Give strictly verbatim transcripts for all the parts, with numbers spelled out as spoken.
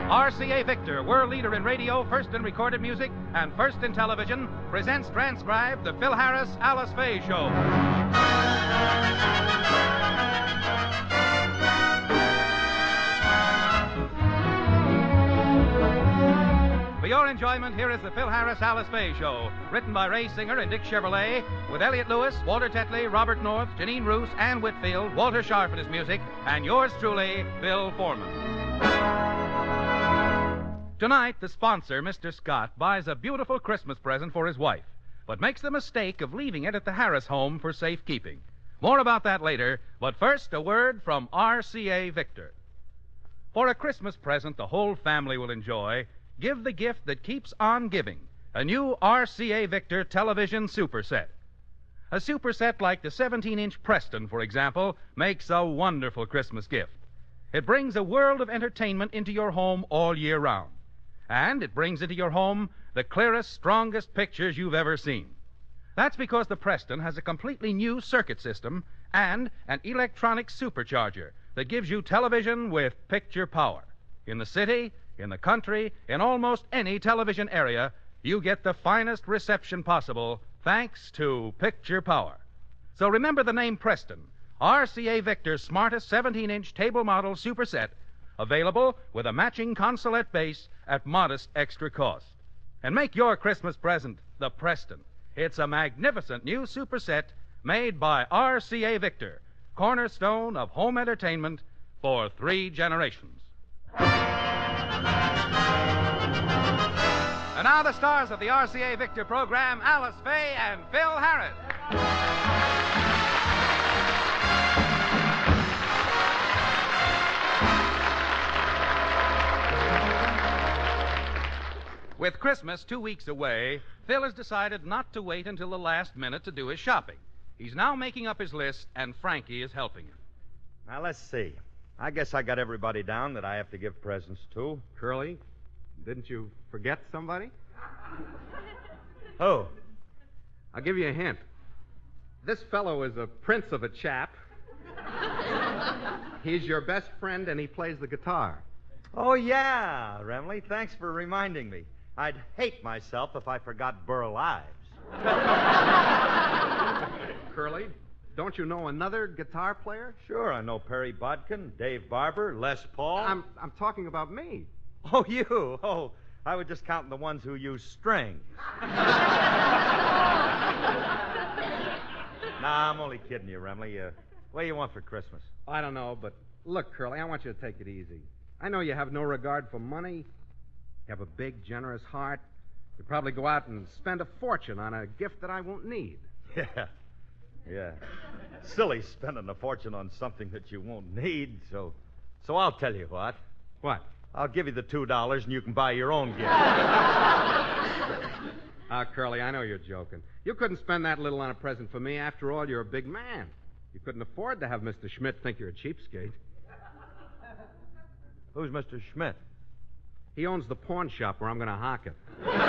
R C A Victor, world leader in radio, first in recorded music, and first in television, presents transcribed the Phil Harris Alice Faye Show. For your enjoyment, here is the Phil Harris Alice Faye Show, written by Ray Singer and Dick Chevrolet, with Elliot Lewis, Walter Tetley, Robert North, Janine Roos, Ann Whitfield, Walter Sharp in his music, and yours truly, Bill Foreman. Tonight, the sponsor, Mister Scott, buys a beautiful Christmas present for his wife, but makes the mistake of leaving it at the Harris home for safekeeping. More about that later, but first, a word from R C A Victor. For a Christmas present the whole family will enjoy, give the gift that keeps on giving, a new R C A Victor television super set. A super set like the seventeen-inch Preston, for example, makes a wonderful Christmas gift. It brings a world of entertainment into your home all year round. And it brings into your home the clearest, strongest pictures you've ever seen. That's because the Preston has a completely new circuit system and an electronic supercharger that gives you television with picture power. In the city, in the country, in almost any television area, you get the finest reception possible thanks to picture power. So remember the name Preston, R C A Victor's smartest seventeen-inch table model super set, available with a matching consolette base at modest extra cost. And make your Christmas present the Preston. It's a magnificent new super set made by R C A Victor, cornerstone of home entertainment for three generations. And now the stars of the R C A Victor program, Alice Faye and Phil Harris. With Christmas two weeks away, Phil has decided not to wait until the last minute to do his shopping. He's now making up his list, and Frankie is helping him. Now, let's see. I guess I got everybody down that I have to give presents to. Curly, didn't you forget somebody? Who? I'll give you a hint. This fellow is a prince of a chap. He's your best friend, and he plays the guitar. Oh, yeah, Remley. Thanks for reminding me. I'd hate myself if I forgot Burl Ives. Curly, don't you know another guitar player? Sure, I know Perry Bodkin, Dave Barber, Les Paul. I'm, I'm talking about me. Oh, you? Oh, I was just counting the ones who use strings. Nah, I'm only kidding you, Remley. Uh, what do you want for Christmas? I don't know, but look, Curly, I want you to take it easy. I know you have no regard for money. You have a big, generous heart. You probably go out and spend a fortune on a gift that I won't need. Yeah. Yeah. Silly spending a fortune on something that you won't need, so so I'll tell you what. What? I'll give you the two dollars and you can buy your own gift. Ah, Curly, I know you're joking. You couldn't spend that little on a present for me. After all, you're a big man. You couldn't afford to have Mister Schmidt think you're a cheapskate. Who's Mister Schmidt? He owns the pawn shop where I'm going to hock it.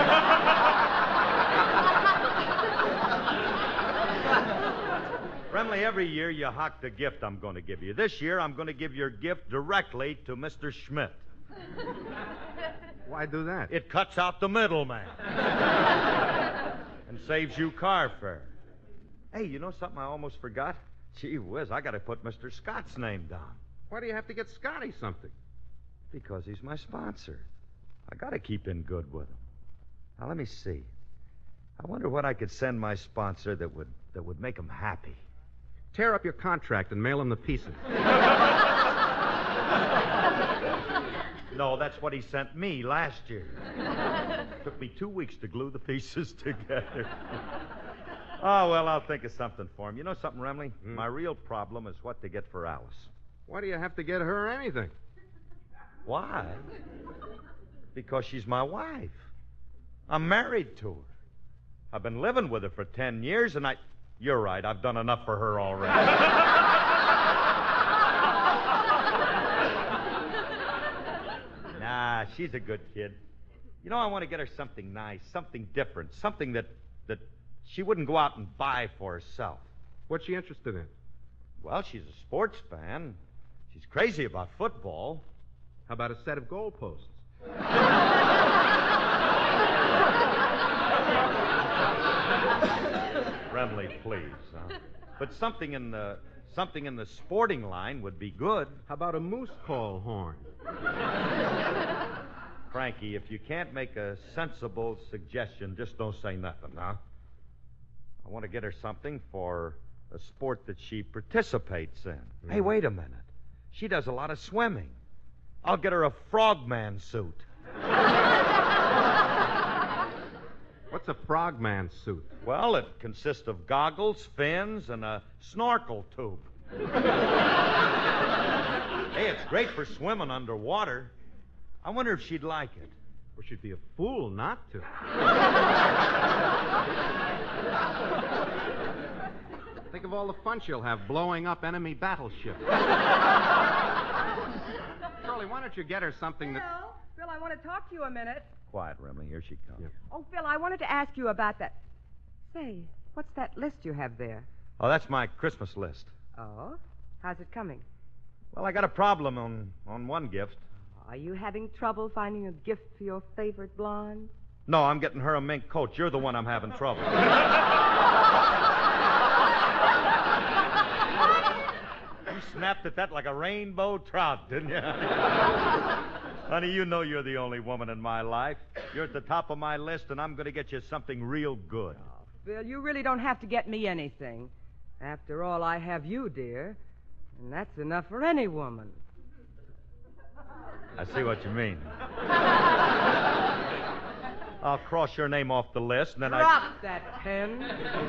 Remley, every year you hock the gift I'm going to give you. This year I'm going to give your gift directly to Mister Schmidt. Why do that? It cuts out the middleman. And saves you car fare. Hey, you know something I almost forgot? Gee whiz, I got to put Mister Scott's name down. Why do you have to get Scotty something? Because he's my sponsor. I got to keep in good with him. Now, let me see. I wonder what I could send my sponsor that would that would make him happy. Tear up your contract and mail him the pieces. No, that's what he sent me last year. Took me two weeks to glue the pieces together. Oh, well, I'll think of something for him. You know something, Remley? Mm. My real problem is what to get for Alice. Why do you have to get her anything? Why? Because she's my wife. I'm married to her. I've been living with her for ten years, and I... You're right, I've done enough for her already. Nah, she's a good kid. You know, I want to get her something nice, something different, something that, that she wouldn't go out and buy for herself. What's she interested in? Well, she's a sports fan. She's crazy about football. How about a set of goalposts? Remley, please. Huh? But something in the something in the sporting line would be good. How about a moose call horn? Frankie, if you can't make a sensible suggestion, just don't say nothing, huh? I want to get her something for a sport that she participates in. Mm. Hey, wait a minute. She does a lot of swimming. I'll get her a frogman suit. What's a frogman suit? Well, it consists of goggles, fins, and a snorkel tube. Hey, it's great for swimming underwater. I wonder if she'd like it. Well, she'd be a fool not to. Think of all the fun she'll have blowing up enemy battleships. Curly, why don't you get her something that... Phil, Phil, I want to talk to you a minute. Quiet, Remley. Here she comes. Yeah. Oh, Phil, I wanted to ask you about that. Say, what's that list you have there? Oh, that's my Christmas list. Oh? How's it coming? Well, I got a problem on, on one gift. Are you having trouble finding a gift for your favorite blonde? No, I'm getting her a mink coat. You're the one I'm having trouble. You snapped at that like a rainbow trout, didn't you? Honey, you know you're the only woman in my life. You're at the top of my list, and I'm going to get you something real good. Oh, Phil, you really don't have to get me anything. After all, I have you, dear. And that's enough for any woman. I see what you mean. I'll cross your name off the list, and then Drop I... that pen.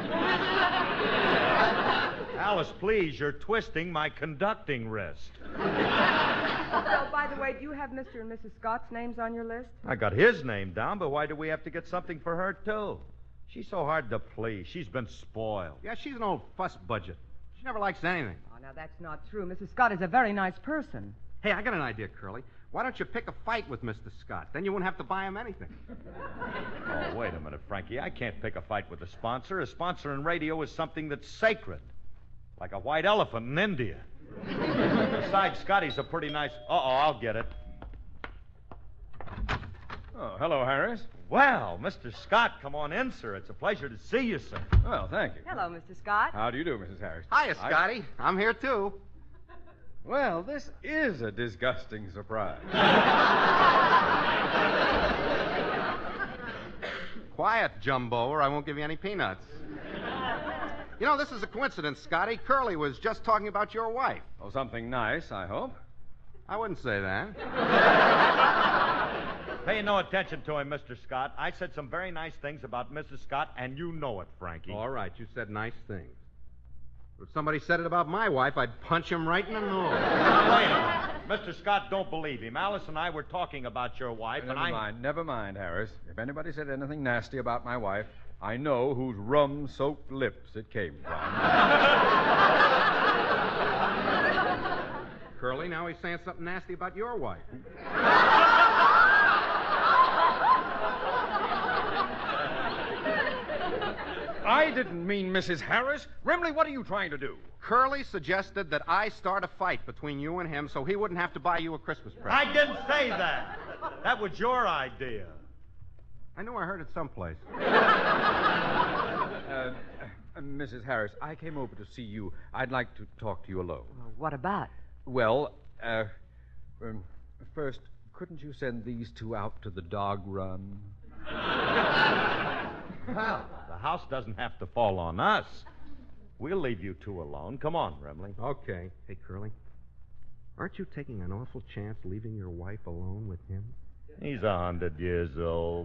Alice, please, you're twisting my conducting wrist. Oh, by the way, do you have Mister and Missus Scott's names on your list? I got his name down, but why do we have to get something for her, too? She's so hard to please. She's been spoiled. Yeah, she's an old fuss budget. She never likes anything. Oh, now, that's not true. Missus Scott is a very nice person. Hey, I got an idea, Curly. Why don't you pick a fight with Mister Scott? Then you wouldn't have to buy him anything. Oh, wait a minute, Frankie. I can't pick a fight with a sponsor. A sponsor in radio is something that's sacred, like a white elephant in India. Besides, Scotty's a pretty nice... Uh-oh, I'll get it. Oh, hello, Harris. Well, Mister Scott, come on in, sir. It's a pleasure to see you, sir. Well, thank you. Hello, Mister Scott. How do you do, Missus Harris? Hiya, Scotty. I'm here, too. Well, this is a disgusting surprise. Quiet, Jumbo, or I won't give you any peanuts. You know, this is a coincidence, Scotty. Curly was just talking about your wife. Oh, something nice, I hope. I wouldn't say that. Pay no attention to him, Mister Scott. I said some very nice things about Missus Scott, and you know it, Frankie. All right, you said nice things. If somebody said it about my wife, I'd punch him right in the nose. Wait a minute. Mister Scott, don't believe him. Alice and I were talking about your wife, Never and I... mind, never mind, Harris. If anybody said anything nasty about my wife, I know whose rum-soaked lips it came from. Curly, now he's saying something nasty about your wife. I didn't mean Missus Harris. Remley, what are you trying to do? Curly suggested that I start a fight between you and him so he wouldn't have to buy you a Christmas present. I didn't say that. That was your idea. I knew I heard it someplace. Uh, uh, Missus Harris, I came over to see you. I'd like to talk to you alone. Well, what about? Well, uh, um, first, couldn't you send these two out to the dog run? Well, the house doesn't have to fall on us. We'll leave you two alone. Come on, Remley. Okay. Hey, Curly, aren't you taking an awful chance leaving your wife alone with him? He's a hundred years old.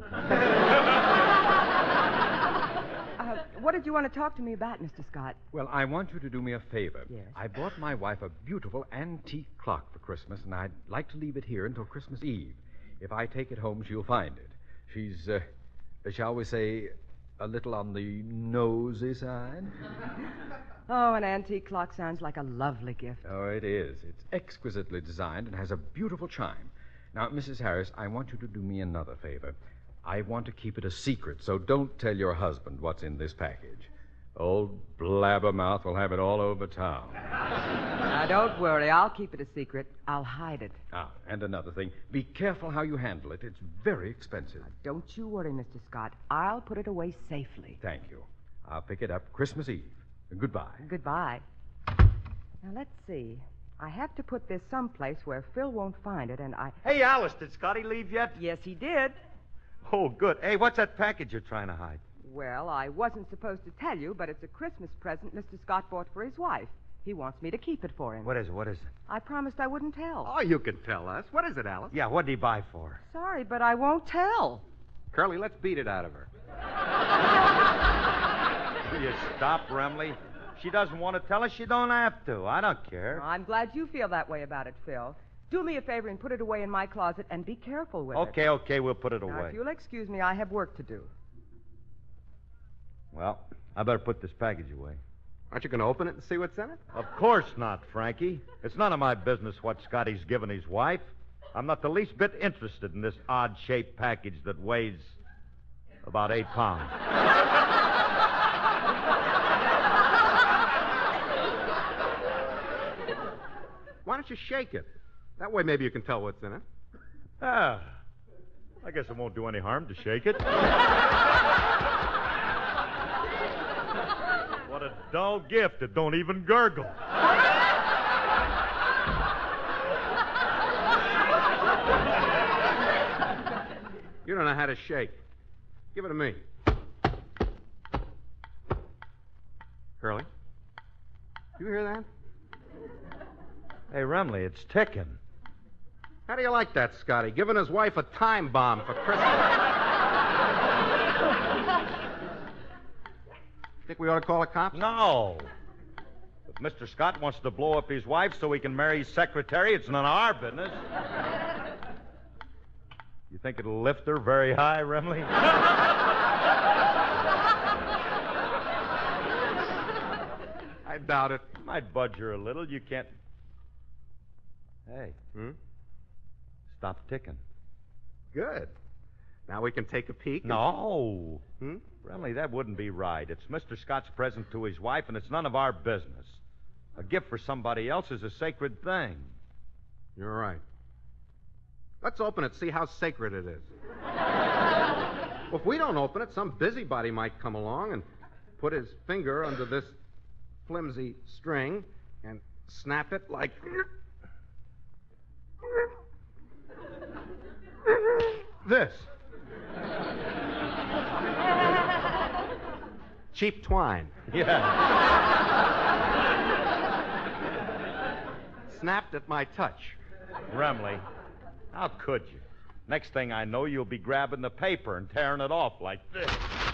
Uh, what did you want to talk to me about, Mister Scott? Well, I want you to do me a favor. Yes. I bought my wife a beautiful antique clock for Christmas, and I'd like to leave it here until Christmas Eve. If I take it home, she'll find it. She's, uh, shall we say, a little on the nosy side. Oh, an antique clock sounds like a lovely gift. Oh, it is. It's exquisitely designed and has a beautiful chime. Now, Missus Harris, I want you to do me another favor. I want to keep it a secret, so don't tell your husband what's in this package. Old Blabbermouth will have it all over town. Now, don't worry. I'll keep it a secret. I'll hide it. Ah, and another thing. Be careful how you handle it. It's very expensive. Now, don't you worry, Mister Scott. I'll put it away safely. Thank you. I'll pick it up Christmas Eve. Goodbye. Goodbye. Now, let's see. I have to put this someplace where Phil won't find it, and I... Hey, Alice, did Scotty leave yet? Yes, he did. Oh, good. Hey, what's that package you're trying to hide? Well, I wasn't supposed to tell you, but it's a Christmas present Mister Scott bought for his wife. He wants me to keep it for him. What is it? What is it? I promised I wouldn't tell. Oh, you can tell us. What is it, Alice? Yeah, what did he buy for? Sorry, but I won't tell. Curly, let's beat it out of her. Will you stop, Remley? If she doesn't want to tell us, she don't have to. I don't care. I'm glad you feel that way about it, Phil. Do me a favor and put it away in my closet, and be careful with it. Okay, okay, we'll put it Now, away. if you'll excuse me, I have work to do. Well, I better put this package away. Aren't you going to open it and see what's in it? Of course not, Frankie. It's none of my business what Scotty's given his wife. I'm not the least bit interested in this odd-shaped package that weighs about eight pounds. Why don't you shake it? That way maybe you can tell what's in it. Ah, I guess it won't do any harm to shake it. What a dull gift. It don't even gurgle. You don't know how to shake. Give it to me. Curly, you hear that? Hey, Remley, it's ticking. How do you like that, Scotty? Giving his wife a time bomb for Christmas. Think we ought to call the cops? No. If Mister Scott wants to blow up his wife so he can marry his secretary, it's none of our business. You think it'll lift her very high, Remley? I doubt it. Might budge her a little. You can't. Hey. Hmm? Stop ticking. Good. Now we can take a peek. and- No. Hmm? Remley, that wouldn't be right. It's Mister Scott's present to his wife, and it's none of our business. A gift for somebody else is a sacred thing. You're right. Let's open it, see how sacred it is. Well, if we don't open it, some busybody might come along and put his finger under this flimsy string and snap it like... this. Cheap twine. Yeah. Snapped at my touch. Remley, how could you? Next thing I know, you'll be grabbing the paper and tearing it off like this.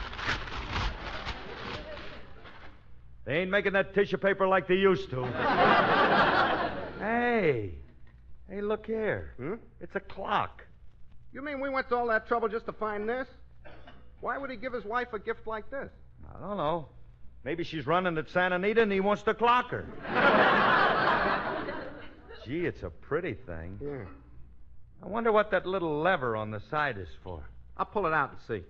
They ain't making that tissue paper like they used to. Hey. Hey, look here. Hmm? It's a clock. You mean we went to all that trouble just to find this? Why would he give his wife a gift like this? I don't know. Maybe she's running at Santa Anita and he wants to clock her. Gee, it's a pretty thing. Yeah. I wonder what that little lever on the side is for. I'll pull it out and see.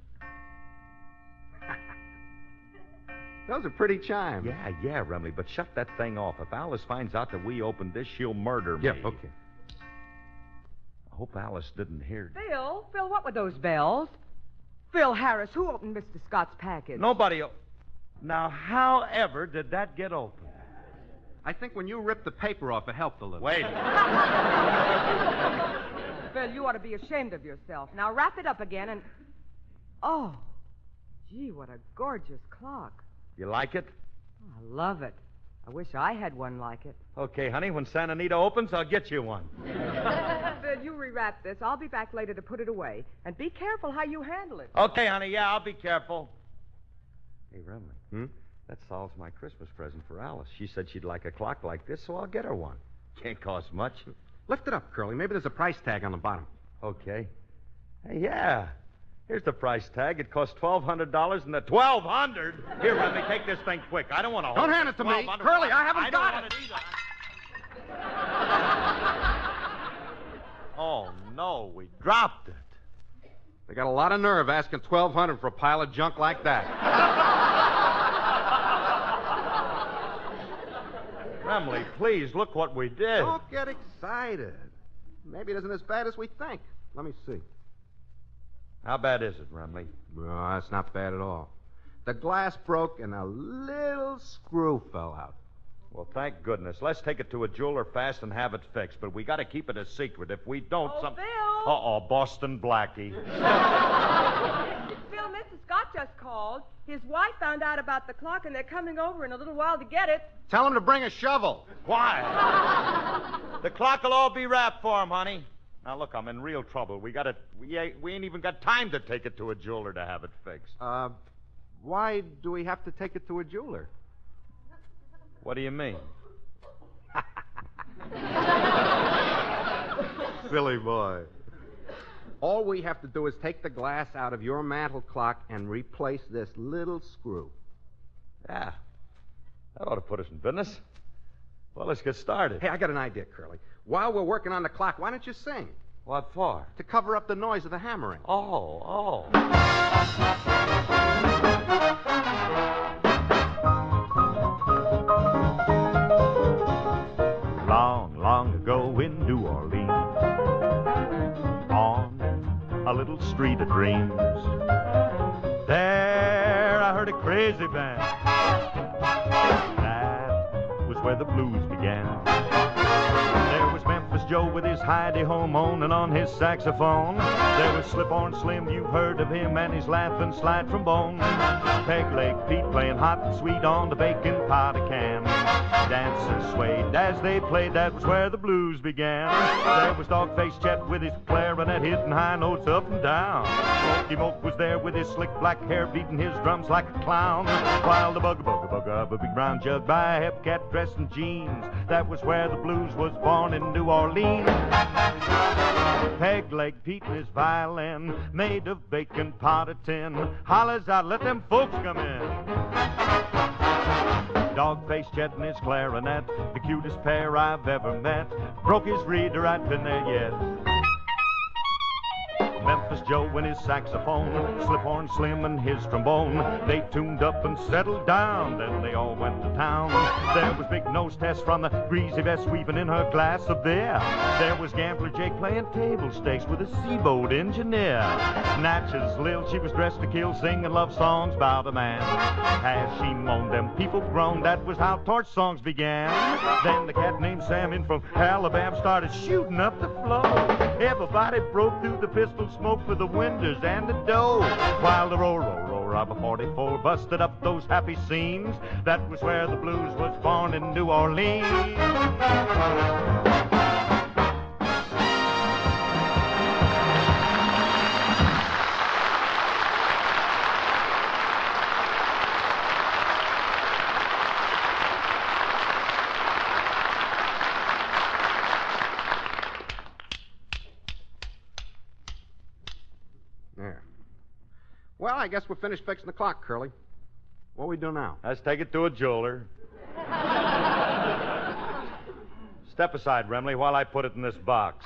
Those are pretty chimes. Yeah, yeah, Remley, but shut that thing off. If Alice finds out that we opened this, she'll murder me. Yeah, okay. I hope Alice didn't hear. Phil, Phil, what were those bells? Phil Harris, who opened Mister Scott's package? Nobody. O- now, however did that get open? I think when you ripped the paper off, it helped a little. Wait. Phil, you ought to be ashamed of yourself. Now wrap it up again and... Oh, gee, what a gorgeous clock. You like it? Oh, I love it. I wish I had one like it. Okay, honey, when Santa Anita opens, I'll get you one. Phil, you rewrap this. I'll be back later to put it away. And be careful how you handle it. Okay, honey, yeah, I'll be careful. Hey, Remley, Hmm? that solves my Christmas present for Alice. She said she'd like a clock like this, so I'll get her one. Can't cost much. Lift it up, Curly. Maybe there's a price tag on the bottom. Okay. Hey, yeah. Here's the price tag. It costs twelve hundred dollars, and the twelve hundred. Here, let me take this thing quick. I don't want to. Don't hand it to me. Curly, I haven't I got don't it. Want it either. Oh no, we dropped it. They got a lot of nerve asking twelve hundred dollars for a pile of junk like that. Remley, please, look what we did. Don't get excited. Maybe it isn't as bad as we think. Let me see. How bad is it, Remley? Oh, it's not bad at all. The glass broke and a little screw fell out. Well, thank goodness. Let's take it to a jeweler fast and have it fixed. But we got to keep it a secret. If we don't, Oh, some... Bill! Uh-oh, Boston Blackie. Bill, Mister Scott just called. His wife found out about the clock, and they're coming over in a little while to get it. Tell him to bring a shovel. Why? The clock will all be wrapped for him, honey. Now, look, I'm in real trouble. We got to... We ain't, we ain't even got time to take it to a jeweler to have it fixed. Uh, why do we have to take it to a jeweler? What do you mean? Silly boy. All we have to do is take the glass out of your mantel clock and replace this little screw. Yeah. That ought to put us in business. Well, let's get started. Hey, I got an idea, Curly. While we're working on the clock, why don't you sing? What for? To cover up the noise of the hammering. Oh, oh. Long, long ago in New Orleans, on a little street of dreams, there I heard a crazy band. That was where the blues began. There was Memphis Joe with his hidey-ho moaning on his saxophone. There was Slip-on Slim, you've heard of him, and his laughing slide trombone. Peg-leg Pete playing hot and sweet on the baking pot of can. Dancers swayed as they played, that was where the blues began. There was Dog-Faced Chet with his clarinet hitting high notes up and down. Smoky Moke was there with his slick black hair beating his drums like a clown. While the bugga-bugga-bugga of a big brown jug by a hepcat dressed in jeans, that was where the blues was born in New Orleans. Peg-leg Pete and his violin, made of bacon pot of tin, hollers out, let them folks come in. Dog-Faced Chet and his clarinet, the cutest pair I've ever met, broke his reader, I'd been there yet. Memphis Joe and his saxophone, Slip-Horn Slim and his trombone, they tuned up and settled down, then they all went to town. There was Big Nose Tess from the greasy vest weaving in her glass of beer. There was Gambler Jake playing table stakes with a seaboat engineer. Natchez Lil, she was dressed to kill, singing love songs about a man. As she moaned, them people groaned, that was how torch songs began. Then the cat named Sam in from Alabama started shooting up the floor. Everybody broke through the pistol smoke for the windows and the door, while the roar, roar, roar of a forty-four busted up those happy scenes. That was where the blues was born in New Orleans. There. Well, I guess we're finished fixing the clock, Curly. What do we do now? Let's take it to a jeweler. Step aside, Remley, while I put it in this box.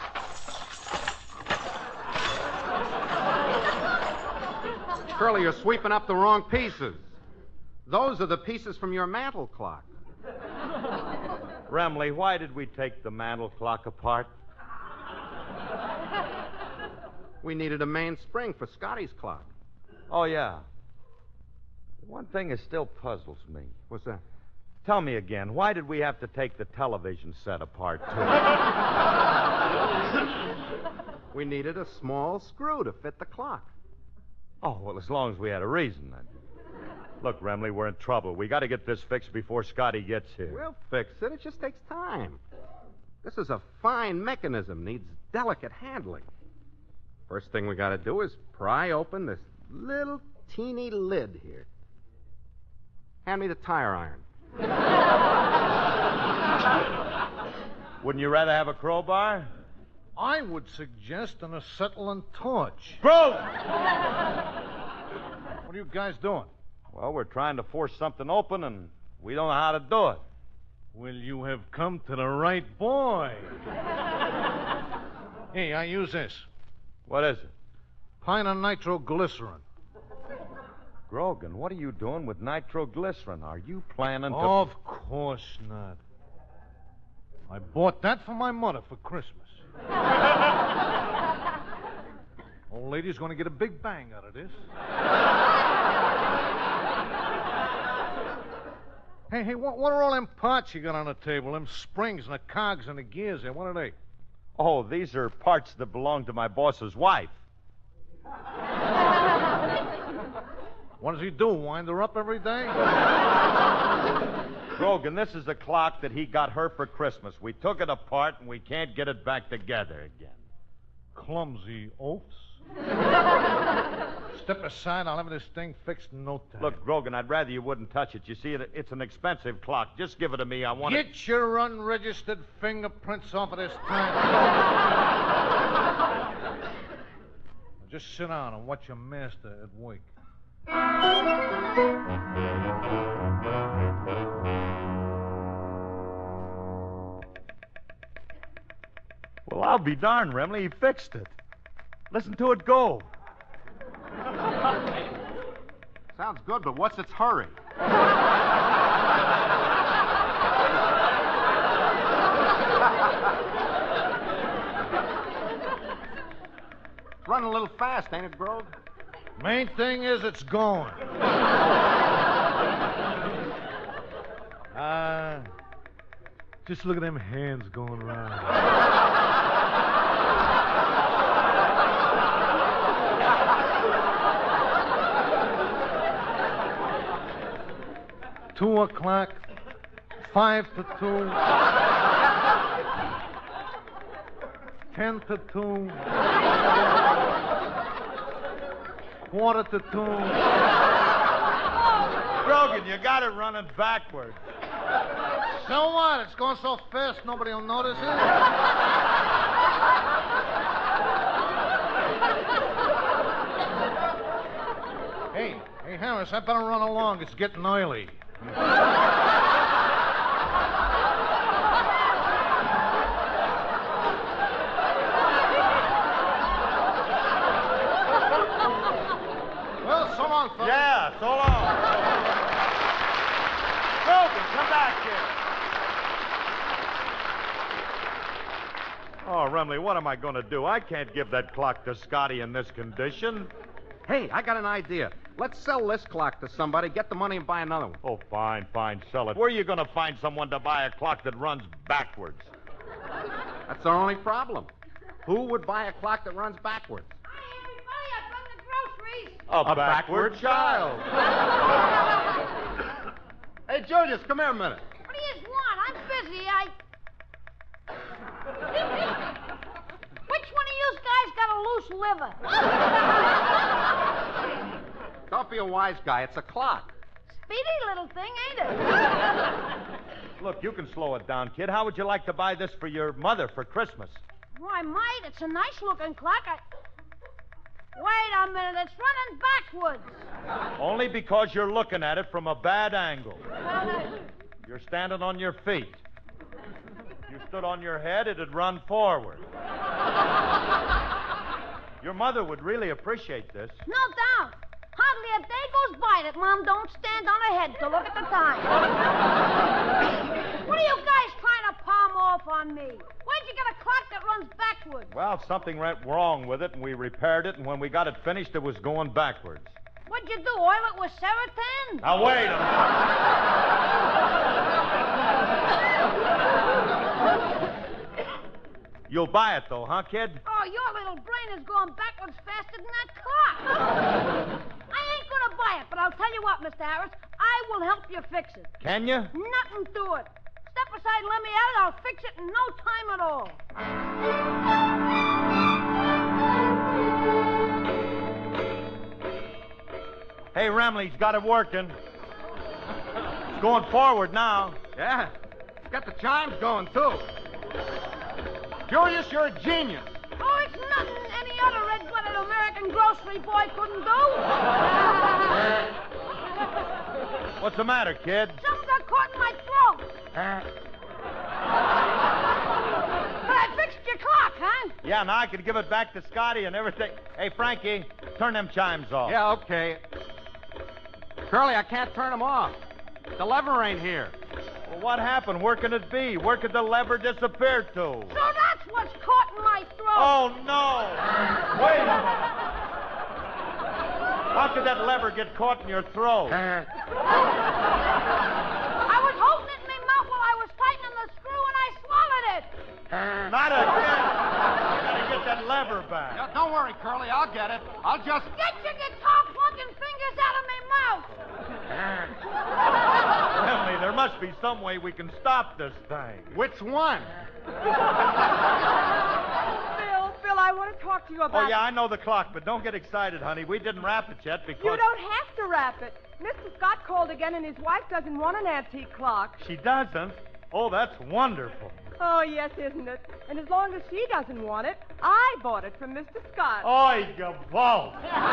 Curly, you're sweeping up the wrong pieces. Those are the pieces from your mantel clock. Remley, why did we take the mantel clock apart? We needed a main spring for Scotty's clock. Oh, yeah. One thing that still puzzles me. What's that? Tell me again, why did we have to take the television set apart, too? We needed a small screw to fit the clock. Oh, well, as long as we had a reason, then. Look, Remley, we're in trouble. We got to get this fixed before Scotty gets here. We'll fix it. It just takes time. This is a fine mechanism, needs delicate handling. First thing we got to do is pry open this little teeny lid here. Hand me the tire iron. Wouldn't you rather have a crowbar? I would suggest an acetylene torch. Bro! What are you guys doing? Well, we're trying to force something open, and we don't know how to do it. Well, you have come to the right boy. Hey, I use this. What is it? Pine and nitroglycerin. Grogan, what are you doing with nitroglycerin? Are you planning to... Of course not. I bought that for my mother for Christmas. Old lady's going to get a big bang out of this. Hey, hey, what, what are all them parts you got on the table? Them springs and the cogs and the gears there, what are they? Oh, these are parts that belong to my boss's wife. What does he do, wind her up every day? Grogan, this is a clock that he got her for Christmas. We took it apart, and we can't get it back together again. Clumsy oafs. Step aside, I'll have this thing fixed in no time. Look, Grogan, I'd rather you wouldn't touch it. You see, it, it's an expensive clock. Just give it to me. I want Get it... your unregistered fingerprints off of this time. Just sit down and watch your master at work. Well, I'll be darned, Remley. He fixed it. Listen to it go. Sounds good, but what's its hurry? It's running a little fast, ain't it, Grove? Main thing is it's going. Ah, uh, just look at them hands going around. Two o'clock, five to two, ten to two, quarter to two. Grogan, you got it running backwards. So what? It's going so fast nobody will notice it. Hey, hey, Harris, I better run along. It's getting early. Well, so long, fellas. Yeah, so long. Grogan, come back here. Oh, Remley, what am I going to do? I can't give that clock to Scotty in this condition. Hey, I got an idea. Let's sell this clock to somebody, get the money, and buy another one. Oh, fine, fine, sell it. Where are you going to find someone to buy a clock that runs backwards? That's our only problem. Who would buy a clock that runs backwards? Hi, everybody. I've A, done the groceries. A backward child. Hey, Julius, come here a minute. What do you want? I'm busy. I... Which one of you guys got a loose liver? Don't be a wise guy. It's a clock. Speedy little thing, ain't it? Look, you can slow it down, kid. How would you like to buy this for your mother for Christmas? Why, might. It's a nice-looking clock. I... Wait a minute. It's running backwards. Only because you're looking at it from a bad angle. Well, uh... You're standing on your feet. If you stood on your head, it'd run forward. Your mother would really appreciate this. No doubt. Hardly a day goes by that Mom don't stand on her head to look at the time. What are you guys trying to palm off on me? Where'd you get a clock that runs backwards? Well, something went wrong with it, and we repaired it, and when we got it finished, it was going backwards. What'd you do, oil it with Seratan? Now, wait a minute. You'll buy it, though, huh, kid? Oh, your little brain is going backwards faster than that clock. I ain't going to buy it, but I'll tell you what, Mister Harris, I will help you fix it. Can you? Nothing to it. Step aside and let me at it. I'll fix it in no time at all. Hey, Remley's got it working. It's going forward now. Yeah. It's got the chimes going, too. Julius, you're a genius. Oh, it's nothing any other red-blooded American grocery boy couldn't do. What's the matter, kid? Something got caught in my throat. But I fixed your clock, huh? Yeah, now I can give it back to Scotty and everything. Hey, Frankie, turn them chimes off. Yeah, okay. Curly, I can't turn them off. The lever ain't here. Well, what happened? Where can it be? Where could the lever disappear to? So that's what's caught in my throat. Oh, no. Wait a minute. How could that lever get caught in your throat? I was holding it in my mouth while I was tightening the screw and I swallowed it. Not again. You gotta get that lever back. Yeah, don't worry, Curly. I'll get it. I'll just... Get your guitar plunking fingers out of my mouth. Emily, there must be some way we can stop this thing. Which one? Phil, Phil, I want to talk to you about... Oh, yeah, I know the clock, but don't get excited, honey. We didn't wrap it yet because... You don't have to wrap it. Mister Scott called again, and his wife doesn't want an antique clock. She doesn't? Oh, that's wonderful. Oh, yes, isn't it? And as long as she doesn't want it, I bought it from Mister Scott. Oy, gavolt.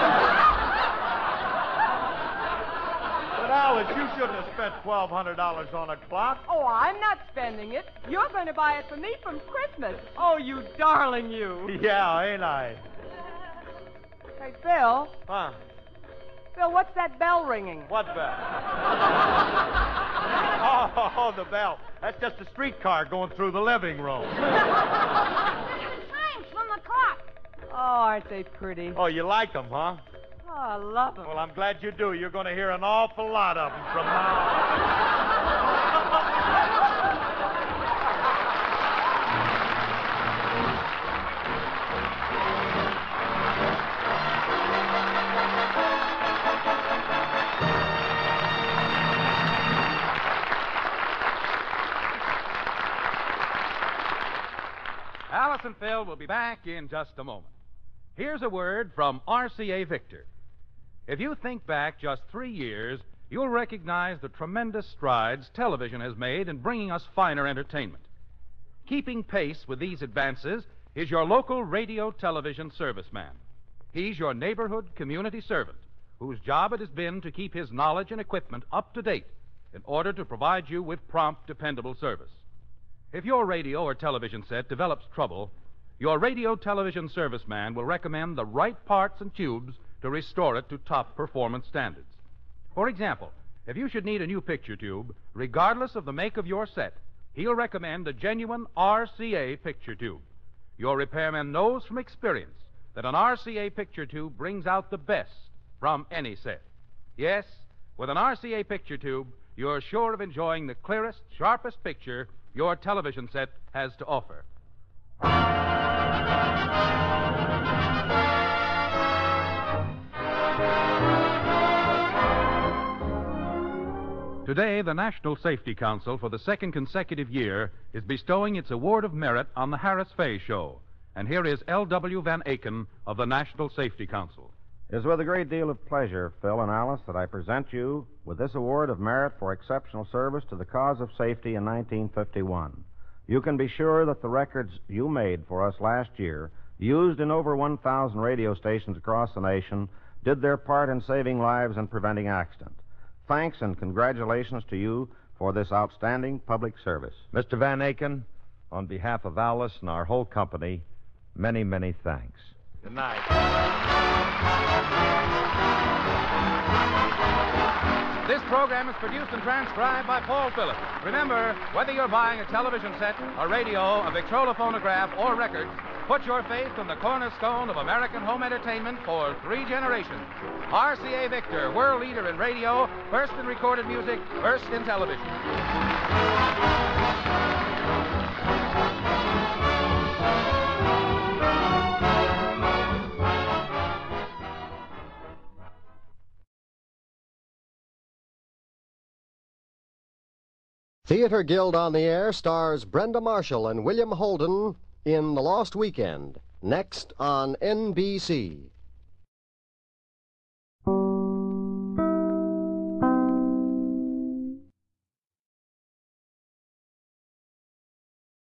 But, Alice, you shouldn't have spent twelve hundred dollars on a clock. Oh, I'm not spending it. You're going to buy it for me from Christmas. Oh, you darling, you. Yeah, ain't I? Hey, Phil. Huh? Phil, what's that bell ringing? What bell? oh, oh, the bell. That's just a streetcar going through the living room. The chimes from the clock. Oh, aren't they pretty? Oh, you like them, huh? Oh, I love them. Well, I'm glad you do. You're going to hear an awful lot of them from now Alice and Phil will be back in just a moment. Here's a word from R C A Victor. If you think back just three years, you'll recognize the tremendous strides television has made in bringing us finer entertainment. Keeping pace with these advances is your local radio television serviceman. He's your neighborhood community servant, whose job it has been to keep his knowledge and equipment up to date in order to provide you with prompt, dependable service. If your radio or television set develops trouble, your radio television serviceman will recommend the right parts and tubes to restore it to top performance standards. For example, if you should need a new picture tube, regardless of the make of your set, he'll recommend a genuine R C A picture tube. Your repairman knows from experience that an R C A picture tube brings out the best from any set. Yes, with an R C A picture tube, you're sure of enjoying the clearest, sharpest picture your television set has to offer. Today, the National Safety Council, for the second consecutive year, is bestowing its Award of Merit on the Harris Fay Show. And here is L W Van Aken of the National Safety Council. It is with a great deal of pleasure, Phil and Alice, that I present you with this Award of Merit for exceptional service to the cause of safety in nineteen fifty-one. You can be sure that the records you made for us last year, used in over one thousand radio stations across the nation, did their part in saving lives and preventing accidents. Thanks and congratulations to you for this outstanding public service. Mister Van Aken, on behalf of Alice and our whole company, many, many thanks. Good night. This program is produced and transcribed by Paul Phillips. Remember, whether you're buying a television set, a radio, a Victrola phonograph, or records, put your faith in the cornerstone of American home entertainment for three generations. R C A Victor, world leader in radio, first in recorded music, first in television. Theater Guild on the Air stars Brenda Marshall and William Holden in The Lost Weekend, next on N B C.